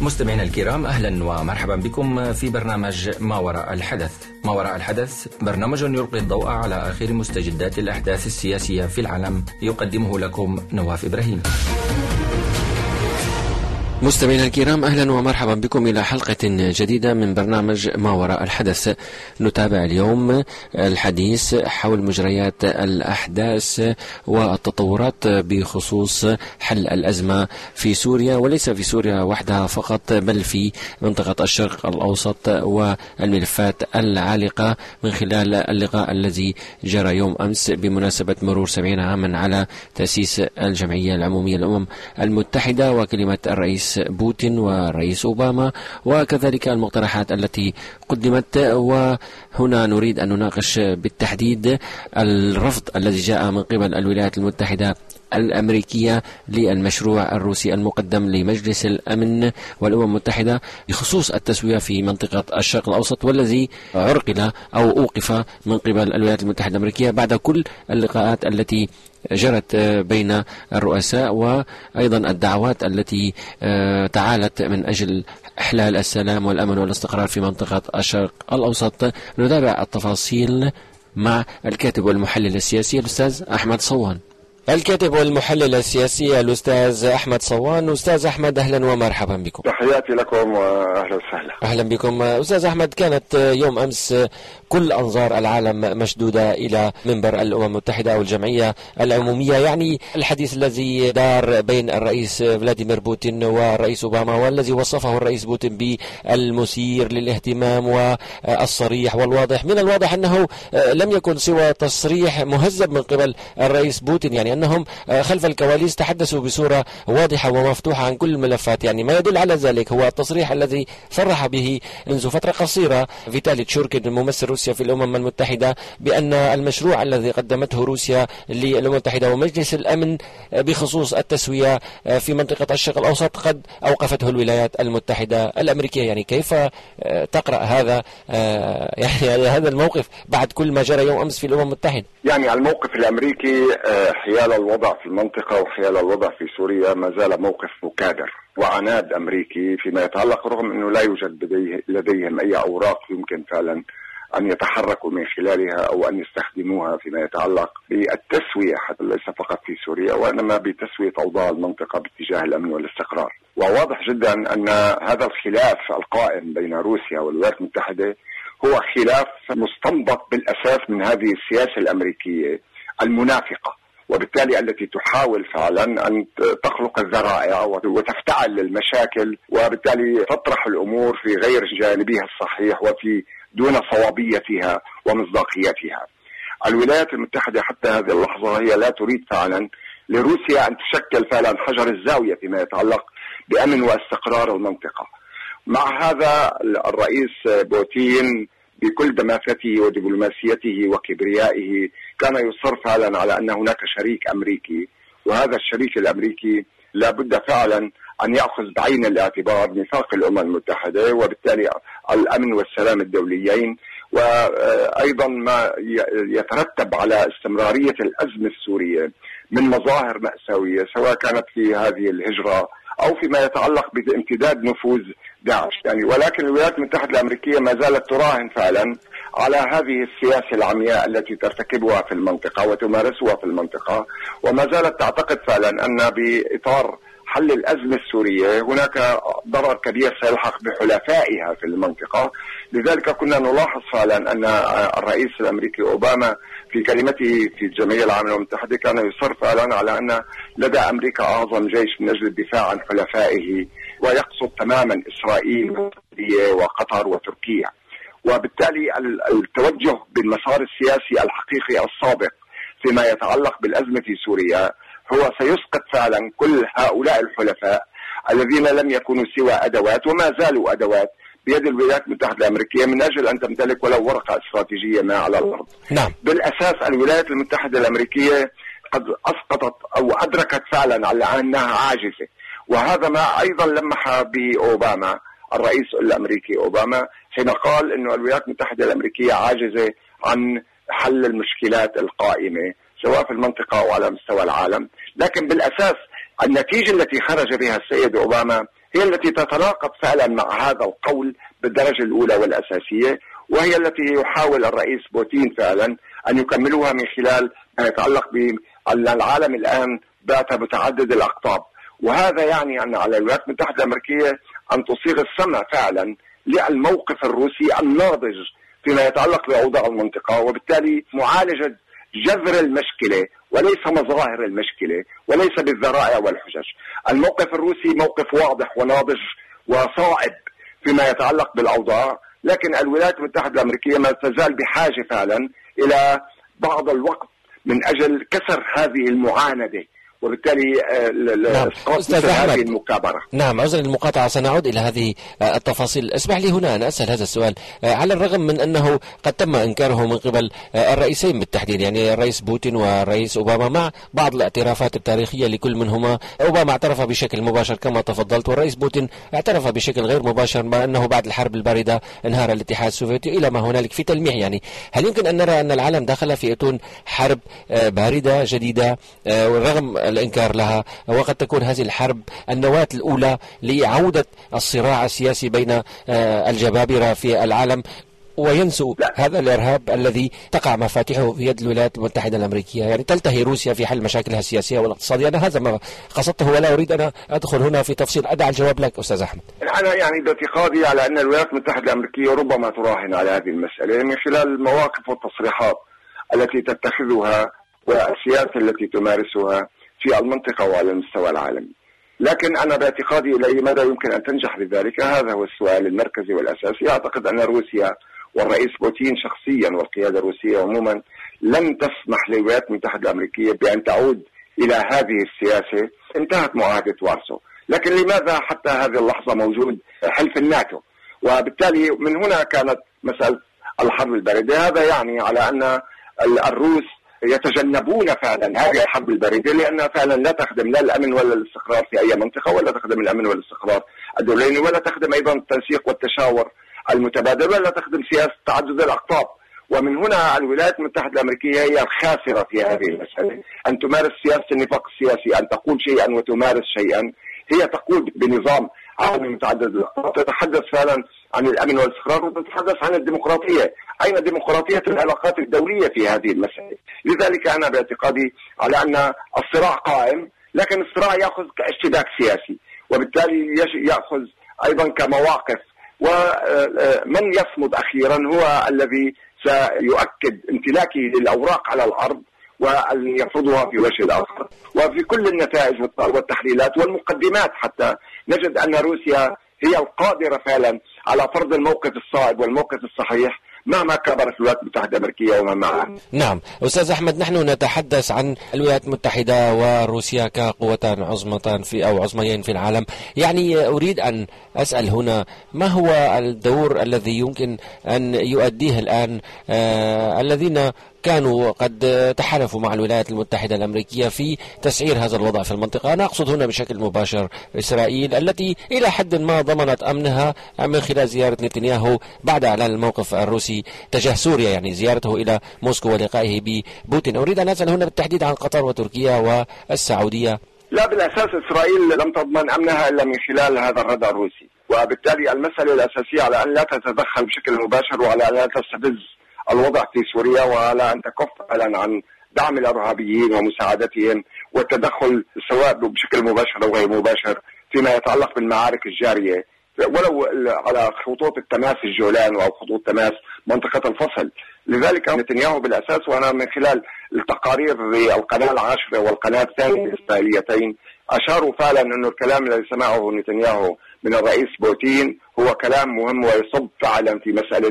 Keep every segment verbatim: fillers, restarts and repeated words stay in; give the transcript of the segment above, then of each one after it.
مستمعينا الكرام، أهلا ومرحبا بكم في برنامج ما وراء الحدث. ما وراء الحدث برنامج يلقي الضوء على آخر مستجدات الأحداث السياسية في العالم، يقدمه لكم نواف إبراهيم. مستمعينا الكرام، أهلا ومرحبا بكم إلى حلقة جديدة من برنامج ما وراء الحدث. نتابع اليوم الحديث حول مجريات الأحداث والتطورات بخصوص حل الأزمة في سوريا، وليس في سوريا وحدها فقط بل في منطقة الشرق الأوسط والملفات العالقة، من خلال اللقاء الذي جرى يوم أمس بمناسبة مرور سبعين عاما على تأسيس الجمعية العمومية للأمم المتحدة، وكلمة الرئيس بوتين والرئيس أوباما، وكذلك المقترحات التي قدمت. وهنا نريد أن نناقش بالتحديد الرفض الذي جاء من قبل الولايات المتحدة الأمريكية للمشروع الروسي المقدم لمجلس الأمن والأمم المتحدة بخصوص التسوية في منطقة الشرق الأوسط، والذي عرقل أو أوقف من قبل الولايات المتحدة الأمريكية بعد كل اللقاءات التي جرت بين الرؤساء، وأيضا الدعوات التي تعالت من أجل إحلال السلام والأمن والاستقرار في منطقة الشرق الأوسط. نتابع التفاصيل مع الكاتب والمحلل السياسي الأستاذ أحمد صوان. الكاتب والمحلل السياسي الأستاذ أحمد صوان. أستاذ أحمد، أهلا ومرحبا بكم. تحياتي لكم وأهلا وسهلا. أهلا بكم. أستاذ أحمد، كانت يوم أمس كل أنظار العالم مشدودة إلى منبر الأمم المتحدة أو الجمعية العمومية، يعني الحديث الذي دار بين الرئيس فلاديمير بوتين والرئيس أوباما، والذي وصفه الرئيس بوتين بالمثير للاهتمام والصريح والواضح. من الواضح أنه لم يكن سوى تصريح مهذب من قبل الرئيس بوتين، يعني أنهم خلف الكواليس تحدثوا بصورة واضحة ومفتوحة عن كل الملفات. يعني ما يدل على ذلك هو التصريح الذي صرح به منذ فترة قصيرة فيتالي تشوركين ممثل روسيا في الأمم المتحدة بأن المشروع الذي قدمته روسيا للأمم المتحدة ومجلس الأمن بخصوص التسوية في منطقة الشرق الأوسط قد أوقفته الولايات المتحدة الأمريكية. يعني كيف تقرأ هذا يعني هذا الموقف بعد كل ما جرى يوم أمس في الأمم المتحدة؟ يعني الموقف الأمريكي حيال الوضع في المنطقة وحيال الوضع في سوريا ما زال موقف مكابر وعناد أمريكي فيما يتعلق، رغم أنه لا يوجد لديهم أي أوراق يمكن فعلا أن يتحركوا من خلالها أو أن يستخدموها فيما يتعلق بالتسوية، حتى ليس فقط في سوريا وإنما بتسوية أوضاع المنطقة باتجاه الأمن والاستقرار. وواضح جدا أن هذا الخلاف القائم بين روسيا والولايات المتحدة هو خلاف مستنبط بالأساس من هذه السياسة الأمريكية المنافقة، وبالتالي التي تحاول فعلا أن تخلق الذرائع وتفتعل المشاكل، وبالتالي تطرح الأمور في غير جانبها الصحيح وفي دون صوابيتها ومصداقيتها. الولايات المتحدة حتى هذه اللحظة هي لا تريد فعلا لروسيا أن تشكل فعلا حجر الزاوية فيما يتعلق بأمن واستقرار المنطقة. مع هذا الرئيس بوتين بكل دماثته ودبلوماسيته وكبريائه كان يصر فعلا على أن هناك شريك أمريكي، وهذا الشريك الأمريكي لا بد فعلا أن يأخذ بعين الاعتبار ميثاق الأمم المتحدة وبالتالي الأمن والسلام الدوليين، وأيضا ما يترتب على استمرارية الأزمة السورية من مظاهر مأساوية سواء كانت في هذه الهجرة أو فيما يتعلق بامتداد نفوذ داعش. يعني ولكن الولايات المتحدة الأمريكية ما زالت تراهن فعلا على هذه السياسة العمياء التي ترتكبها في المنطقة وتمارسها في المنطقة، وما زالت تعتقد فعلا أن بإطار حل الأزمة السورية هناك ضرر كبير سيلحق بحلفائها في المنطقة. لذلك كنا نلاحظ فعلا أن الرئيس الأمريكي أوباما في كلمته في الجمعية العامة المتحدة كان يصر فعلا على أن لدى أمريكا أعظم جيش من أجل الدفاع عن حلفائه، ويقصد تماما إسرائيل وقطر وتركيا. وبالتالي التوجه بالمسار السياسي الحقيقي السابق فيما يتعلق بالأزمة في سوريا هو سيسقط فعلا كل هؤلاء الحلفاء الذين لم يكونوا سوى أدوات وما زالوا أدوات بيد الولايات المتحدة الأمريكية من أجل أن تمتلك ولو ورقة استراتيجية ما على الأرض. نعم. بالأساس الولايات المتحدة الأمريكية قد أسقطت أو أدركت فعلا على أنها عاجزة، وهذا ما أيضا لمح به أوباما الرئيس الأمريكي أوباما حين قال أن الولايات المتحدة الأمريكية عاجزة عن حل المشكلات القائمة سواء في المنطقة أو على مستوى العالم. لكن بالأساس النتيجة التي خرج بها السيد أوباما هي التي تتناقض فعلا مع هذا القول بالدرجة الأولى والأساسية، وهي التي يحاول الرئيس بوتين فعلا أن يكملوها من خلال ما يتعلق بأن العالم الآن بات متعدد الأقطاب. وهذا يعني أن على الولايات المتحدة الأمريكية أن تصيغ السمع فعلا للموقف الروسي الناضج فيما يتعلق بأوضاع المنطقة، وبالتالي معالجة جذر المشكلة وليس مظاهر المشكلة وليس بالذرائع والحجج. الموقف الروسي موقف واضح وناضج وصائب فيما يتعلق بالأوضاع، لكن الولايات المتحدة الأمريكية ما تزال بحاجة فعلا إلى بعض الوقت من أجل كسر هذه المعاندة، وبالتالي نعم. أستاذ هذه المكابرة. نعم، عذرا المقاطعة، سنعود إلى هذه التفاصيل. اسمح لي هنا أن أسأل هذا السؤال، على الرغم من أنه قد تم إنكاره من قبل الرئيسين بالتحديد، يعني الرئيس بوتين والرئيس أوباما، مع بعض الاعترافات التاريخية لكل منهما. أوباما اعترف بشكل مباشر كما تفضلت، والرئيس بوتين اعترف بشكل غير مباشر ما أنه بعد الحرب الباردة انهار الاتحاد السوفيتي إلى ما هنالك في تلميح. يعني هل يمكن أن نرى أن العالم دخل في أتون حرب باردة جديدة ورغم الإنكار لها، وقد تكون هذه الحرب النواة الأولى لعودة الصراع السياسي بين الجبابرة في العالم وينسوا هذا الإرهاب الذي تقع مفاتيحه في يد الولايات المتحدة الأمريكية؟ يعني تلتهي روسيا في حل مشاكلها السياسية والاقتصادية. أنا هذا ما قصدته ولا أريد أن أدخل هنا في تفصيل. أدع الجواب لك أستاذ أحمد. أنا يعني باعتقادي على أن الولايات المتحدة الأمريكية ربما تراهن على هذه المسألة من خلال المواقف والتصريحات التي تتخذها والسياسة التي تمارسها في المنطقة وعلى المستوى العالمي. لكن أنا باعتقادي إلى أي مدى يمكن أن تنجح بذلك؟ هذا هو السؤال المركزي والأساسي. أعتقد أن روسيا والرئيس بوتين شخصيا والقيادة الروسية عموما لن تسمح للولايات المتحدة الأمريكية بأن تعود إلى هذه السياسة. انتهت معاهدة وارسو، لكن لماذا حتى هذه اللحظة موجود حلف الناتو؟ وبالتالي من هنا كانت مسألة الحرب الباردة. هذا يعني على أن الروس يتجنبون فعلا هذه الحرب الباردة، لأنها فعلا لا تخدم لا الأمن ولا الاستقرار في أي منطقة، ولا تخدم الأمن والاستقرار الدولين، ولا تخدم أيضا التنسيق والتشاور المتبادل، ولا تخدم سياسة تعدد الأقطاب. ومن هنا الولايات المتحدة الأمريكية هي الخاسرة في هذه المسألة، أن تمارس سياسة النفاق السياسي، أن تقول شيئا وتمارس شيئا. هي تقول بنظام عالمي متعدد الأقطاب، تتحدث فعلا عن الأمن والاستقرار وتتحدث عن الديمقراطية. أين ديمقراطية العلاقات الدولية في هذه المسألة؟ لذلك أنا باعتقادي على أن الصراع قائم، لكن الصراع يأخذ كاشتباك سياسي، وبالتالي يأخذ أيضا كمواقف. ومن يصمد أخيرا هو الذي سيؤكد امتلاكه للأوراق على الأرض وأن يفرضها في وجه الآخر. وفي كل النتائج والتحليلات والمقدمات حتى نجد أن روسيا هي القادرة فعلا على فرض الموقف الصائب والموقف الصحيح مهما كبرت الولايات المتحدة الأمريكية وما معها. نعم أستاذ أحمد، نحن نتحدث عن الولايات المتحدة وروسيا كقوتان عظمتان في أو عظميين في العالم. يعني أريد أن أسأل هنا، ما هو الدور الذي يمكن أن يؤديه الآن آه الذين كانوا قد تحالفوا مع الولايات المتحدة الأمريكية في تسعير هذا الوضع في المنطقة؟ أنا أقصد هنا بشكل مباشر إسرائيل التي إلى حد ما ضمنت أمنها من خلال زيارة نتنياهو بعد إعلان الموقف الروسي تجاه سوريا، يعني زيارته إلى موسكو ولقائه ببوتين. أريد أن أسأل هنا بالتحديد عن قطر وتركيا والسعودية. لا، بالأساس إسرائيل لم تضمن أمنها إلا من خلال هذا الردع الروسي، وبالتالي المسألة الأساسية على أن لا تتدخل بشكل مباشر وعلى أن لا تستفز الوضع في سوريا، وعلى أن تكف فعلا عن دعم الإرهابيين ومساعدتهم والتدخل سواء بشكل مباشر أو غير مباشر فيما يتعلق بالمعارك الجارية، ولو على خطوط التماس الجولان أو خطوط تماس منطقة الفصل. لذلك نتنياهو بالأساس، وأنا من خلال التقارير للقناة العاشرة والقناة الثانية الإسرائيليتين أشاروا فعلا أنه الكلام الذي سمعه نتنياهو من الرئيس بوتين هو كلام مهم ويصب فعلا في مسألة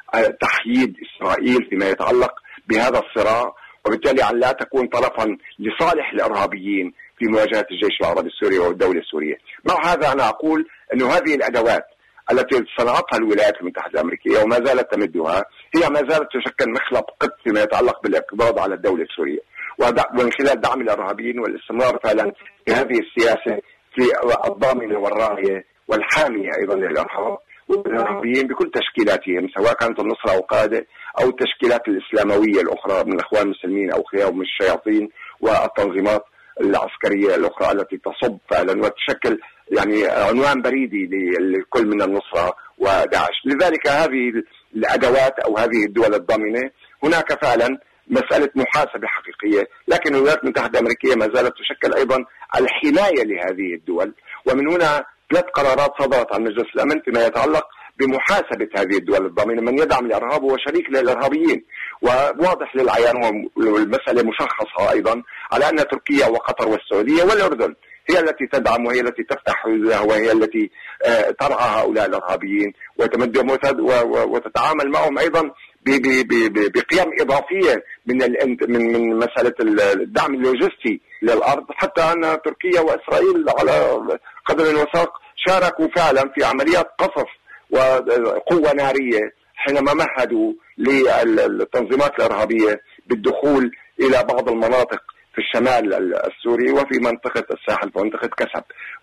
تحييد إسرائيل فيما يتعلق بهذا الصراع، وبالتالي أن لا تكون طرفا لصالح الإرهابيين في مواجهة الجيش العربي السوري والدولة السورية. مع هذا أنا أقول أن هذه الأدوات التي صنعتها الولايات المتحدة الأمريكية وما زالت تمدها هي ما زالت تشكل مخلب قط فيما يتعلق بالإقباض على الدولة السورية، ومن خلال دعم الإرهابيين والاستمرار فعلا في هذه السياسة في الضامنة والراعية والحامية أيضا للإرهاب والإرهابيين بكل تشكيلاتهم، سواء كانت النصرة أو قادة أو التشكيلات الإسلاموية الأخرى من الإخوان المسلمين أو خيارهم الشياطين والتنظيمات العسكرية الأخرى التي تصب فعلا وتشكل يعني عنوان بريدي لكل من النصرة وداعش. لذلك هذه الأدوات أو هذه الدول الضامنة هناك فعلا مسألة محاسبة حقيقية، لكن الولايات المتحدة الأمريكية ما زالت تشكل أيضا الحماية لهذه الدول. ومن هنا ثلاث قرارات صدرت عن مجلس الأمن فيما يتعلق بمحاسبة هذه الدول الضامنة. من يدعم الإرهاب هو شريك للإرهابيين، وواضح للعيان والمسألة مشخصة أيضا على أن تركيا وقطر والسعودية والأردن هي التي تدعم وهي التي تفتح حدودها وهي التي ترعى هؤلاء الإرهابيين وتمدهم وتتعامل معهم أيضا بقيم إضافية من من من مسألة الدعم اللوجستي للأرض، حتى أن تركيا وإسرائيل على قدر وساق شاركوا فعلا في عمليات قصف وقوة نارية حينما مهدوا للتنظيمات الإرهابية بالدخول إلى بعض المناطق في الشمال السوري وفي منطقة الساحل في منطقة كسب.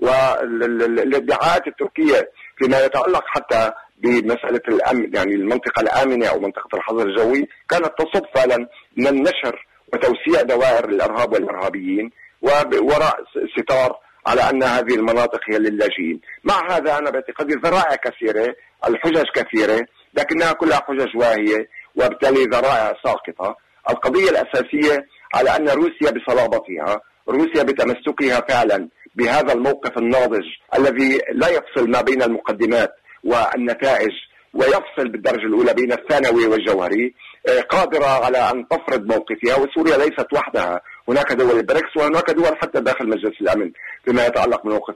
والادعاءات التركية فيما يتعلق حتى بمسألة الأمن، يعني المنطقة الآمنة أو منطقة الحظر الجوي، كانت تصب فعلا من النشر وتوسيع دوائر الإرهاب والإرهابيين ووراء ستار على أن هذه المناطق هي للاجئين. مع هذا أنا باعتقادي ذرائع كثيرة، الحجج كثيرة، لكنها كلها حجج واهية وبالتالي ذرائع ساقطة. القضية الأساسية على أن روسيا بصلابتها، روسيا بتمسكها فعلا بهذا الموقف الناضج الذي لا يفصل ما بين المقدمات والنتائج ويفصل بالدرجة الأولى بين الثانوي والجوهري، قادرة على أن تفرض موقفها. وسوريا ليست وحدها، هناك دول البريكس وهناك دول حتى داخل مجلس الأمن فيما يتعلق بالموقف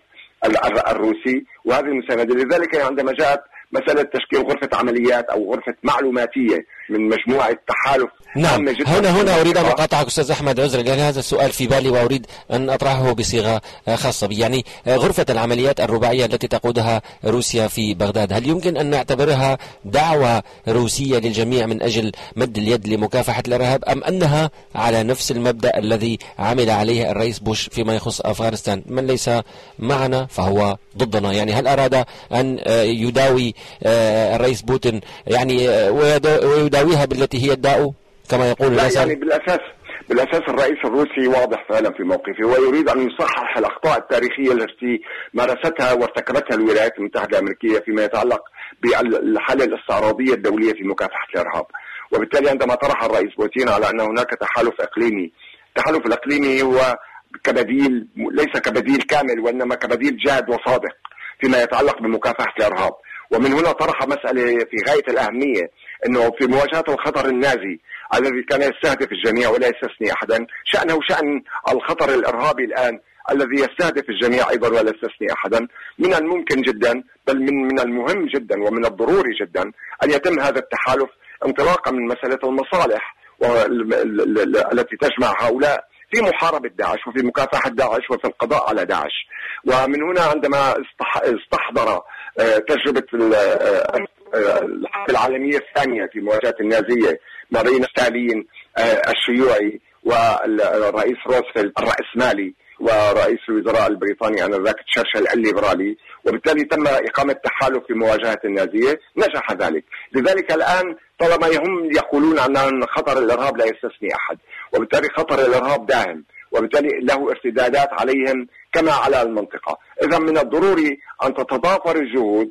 الروسي وهذه المساندة. لذلك عندما جاءت مسألة تشكيل غرفة عمليات أو غرفة معلوماتية من مجموعة تحالف. نعم، هنا هنا أريد أن أقاطعك أستاذ أحمد، عذرا، لأن هذا السؤال في بالي وأريد أن أطرحه بصيغة خاصة بي. يعني غرفة العمليات الرباعية التي تقودها روسيا في بغداد، هل يمكن أن نعتبرها دعوة روسية للجميع من أجل مد اليد لمكافحة الإرهاب، أم أنها على نفس المبدأ الذي عمل عليه الرئيس بوش فيما يخص أفغانستان؟ من ليس معنا فهو ضدنا. يعني هل أراد أن يداوي الرئيس بوتين يعني ويداويها بالتي هي الداء كما يقول لا المثل؟ يعني بالأساس بالأساس الرئيس الروسي واضح فعلا في موقفه ويريد أن يصحح الأخطاء التاريخية التي مارستها وارتكبتها الولايات المتحدة الأمريكية فيما يتعلق بالحالة الاستعراضية الدولية في مكافحة الإرهاب. وبالتالي عندما طرح الرئيس بوتين على أن هناك تحالف إقليمي، التحالف الإقليمي هو كبديل، ليس كبديل كامل وإنما كبديل جاد وصادق فيما يتعلق بمكافحة الإرهاب. ومن هنا طرح مسألة في غاية الأهمية، أنه في مواجهة الخطر النازي الذي كان يستهدف الجميع ولا يستثني أحدا، شأنه شأن الخطر الإرهابي الآن الذي يستهدف الجميع أيضا ولا يستثني أحدا، من الممكن جدا بل من من المهم جدا ومن الضروري جدا أن يتم هذا التحالف انطلاقا من مسألة المصالح التي تجمع هؤلاء في محاربة داعش وفي مكافحة داعش وفي القضاء على داعش. ومن هنا عندما استحضر تجربة الحرب العالمية الثانية في مواجهة النازية ما بين ستالين الشيوعي والرئيس روزفلت الرأسمالي ورئيس الوزراء البريطاني آنذاك تشرشل الليبرالي، وبالتالي تم إقامة تحالف في مواجهة النازية، نجح ذلك. لذلك الآن طالما هم يقولون أن خطر الإرهاب لا يستثني أحد، وبالتالي خطر الإرهاب داهم، وبالتالي له ارتدادات عليهم كما على المنطقة. إذا من الضروري أن تتضافر الجهود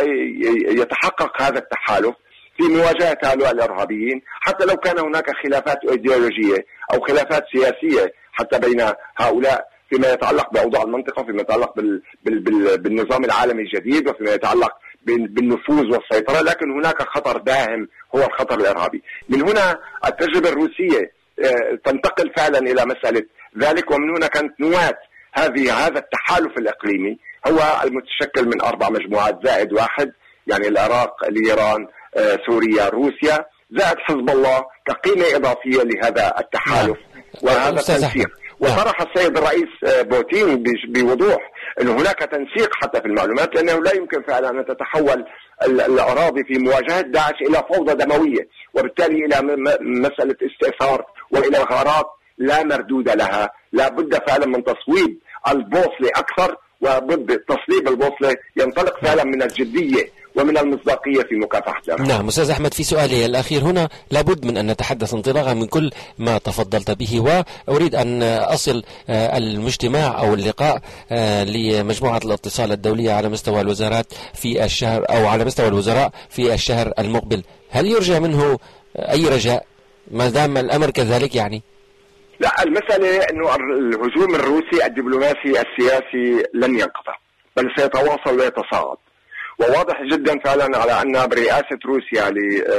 ويتحقق هذا التحالف في مواجهة هؤلاء الإرهابيين، حتى لو كان هناك خلافات أيديولوجية أو خلافات سياسية حتى بين هؤلاء فيما يتعلق بأوضاع المنطقة، فيما يتعلق بال بال بال بالنظام العالمي الجديد وفيما يتعلق بالنفوذ والسيطرة، لكن هناك خطر داهم هو الخطر الإرهابي. من هنا التجربة الروسية تنتقل فعلا إلى مسألة ذلك، ومن هنا كانت نواة هذه هذا التحالف الإقليمي هو المتشكل من أربع مجموعات زائد واحد، يعني العراق، الإيران، سوريا، روسيا، زائد حزب الله كقيمة إضافية لهذا التحالف وهذا التنسيق. وصرح السيد الرئيس بوتين بوضوح أن هناك تنسيق حتى في المعلومات، لأنه لا يمكن فعلا أن تتحول الأراضي في مواجهة داعش إلى فوضى دموية، وبالتالي إلى مسألة استئثار وإلى غارات لا مردود لها. لا بد فعلا من تصويب البوصلة أكثر، وبد تصليب البوصلة ينطلق فعلا من الجدية ومن المصداقية في مكافحة الإرهاب. نعم أستاذ أحمد، في سؤالي الأخير هنا لابد من أن نتحدث انطلاقا من كل ما تفضلت به، وأريد أن أصل المجتمع أو اللقاء لمجموعة الاتصال الدولية على مستوى الوزارات في الشهر أو على مستوى الوزراء في الشهر المقبل. هل يرجى منه أي رجاء ما دام الأمر كذلك يعني؟ لا، المسألة أنه الهجوم الروسي الدبلوماسي السياسي لن ينقطع، بل سيتواصل ويتصاعد، وواضح جدا فعلا على أن برئاسة روسيا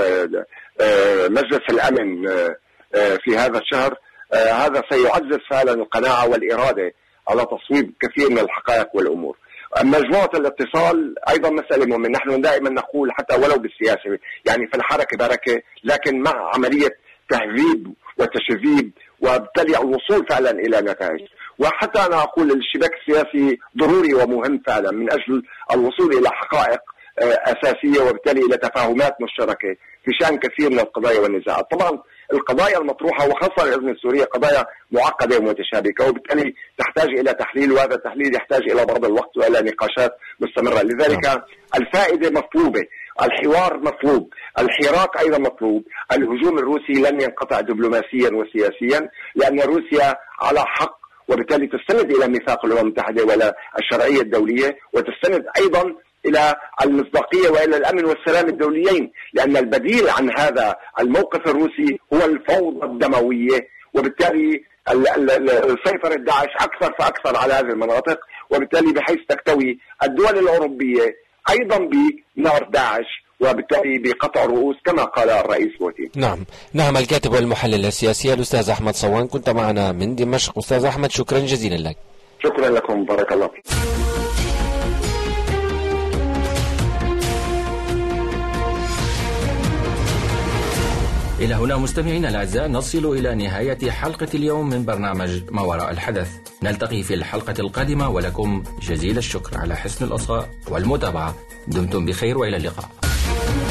لمجلس الأمن في هذا الشهر هذا سيعزز فعلا القناعة والإرادة على تصويب كثير من الحقائق والأمور. مجموعة الاتصال أيضا مسألة مهمة، نحن دائما نقول حتى ولو بالسياسة يعني في الحركة بركة، لكن مع عملية تهذيب وتشذيب وبالتالي الوصول فعلا إلى نتائج. وحتى أنا أقول الشباك السياسي ضروري ومهم فعلا من أجل الوصول إلى حقائق أساسية وبالتالي إلى تفاهمات مشتركة في شأن كثير من القضايا والنزاعات. طبعا القضايا المطروحة وخاصة الأزمة السورية قضايا معقدة ومتشابكة وبالتالي تحتاج إلى تحليل، وهذا التحليل يحتاج إلى بعض الوقت وإلى نقاشات مستمرة. لذلك الفائدة مطلوبة، الحوار مطلوب، الحراك أيضا مطلوب. الهجوم الروسي لن ينقطع دبلوماسيا وسياسيا لأن روسيا على حق وبالتالي تستند إلى ميثاق الأمم المتحدة وإلى الشرعية الدولية، وتستند أيضا إلى المصداقية وإلى الأمن والسلام الدوليين، لأن البديل عن هذا الموقف الروسي هو الفوضى الدموية، وبالتالي سيطرة داعش أكثر فأكثر على هذه المناطق، وبالتالي بحيث تكتوي الدول الأوروبية أيضا بنار داعش وبالتالي بقطع رؤوس كما قال الرئيس بوتين. نعم نعم الكاتب والمحلل السياسي الأستاذ أحمد صوان كنت معنا من دمشق. أستاذ أحمد شكرا جزيلا لك. شكرا لكم، بارك الله فيك. إلى هنا مستمعينا الأعزاء نصل إلى نهاية حلقة اليوم من برنامج ما وراء الحدث. نلتقي في الحلقة القادمة ولكم جزيل الشكر على حسن الإصغاء والمتابعة. دمتم بخير وإلى اللقاء.